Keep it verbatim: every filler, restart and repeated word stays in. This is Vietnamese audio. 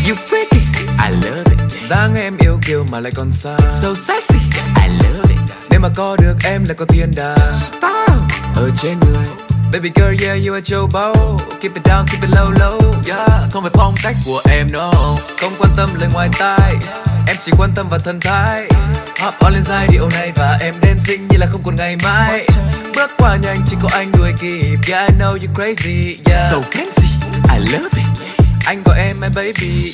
You freaky, I love it. Dáng em yêu kiều mà lại còn xa, so sexy, I love it. Nếu mà có được em là có thiên đàng, style ở trên người. Baby girl, yeah, you are châu báu. Keep it down, keep it low, low. Yeah, không phải phong cách của em, no. Không quan tâm lời ngoài tai, em chỉ quan tâm vào thân thái. Hop on lên giai điệu này và em dancing như là không còn ngày mai. Bước qua nhanh chỉ có anh đuổi kịp. Yeah, I know you crazy, yeah. So fancy, I love it. Anh gọi em my baby.